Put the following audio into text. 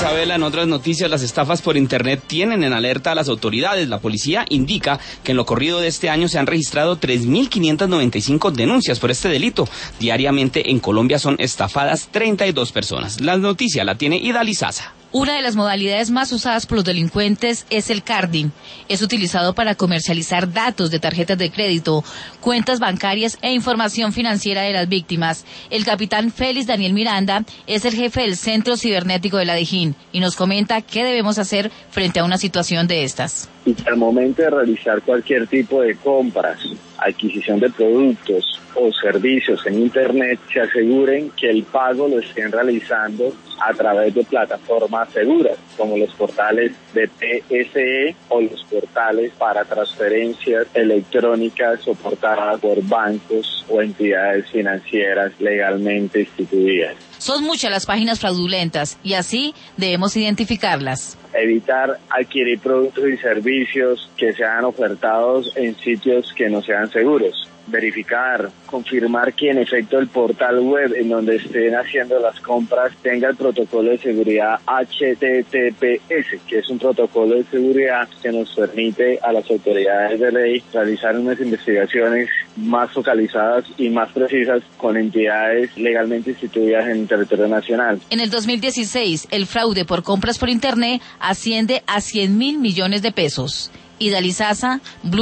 Isabela, en otras noticias, las estafas por internet tienen en alerta a las autoridades. La policía indica que en lo corrido de este año se han registrado 3.595 denuncias por este delito. Diariamente en Colombia son estafadas 32 personas. La noticia la tiene Ida Lizaza. Una de las modalidades más usadas por los delincuentes es el carding. Es utilizado para comercializar datos de tarjetas de crédito, cuentas bancarias e información financiera de las víctimas. El capitán Félix Daniel Miranda es el jefe del Centro Cibernético de la Dijín y nos comenta qué debemos hacer frente a una situación de estas. Y al momento de realizar cualquier tipo de compras, adquisición de productos o servicios en Internet, se aseguren que el pago lo estén realizando a través de plataformas seguras, como los portales de PSE o los portales para transferencias electrónicas soportadas por bancos o entidades financieras legalmente instituidas. Son muchas las páginas fraudulentas y así debemos identificarlas. Evitar adquirir productos y servicios que sean ofertados en sitios que no sean seguros. Verificar, confirmar que en efecto el portal web en donde estén haciendo las compras tenga el protocolo de seguridad HTTPS, que es un protocolo de seguridad que nos permite a las autoridades de ley realizar unas investigaciones más focalizadas y más precisas con entidades legalmente instituidas en el territorio nacional. En el 2016, el fraude por compras por Internet asciende a 100.000 millones de pesos. Ida Lizaza, Blue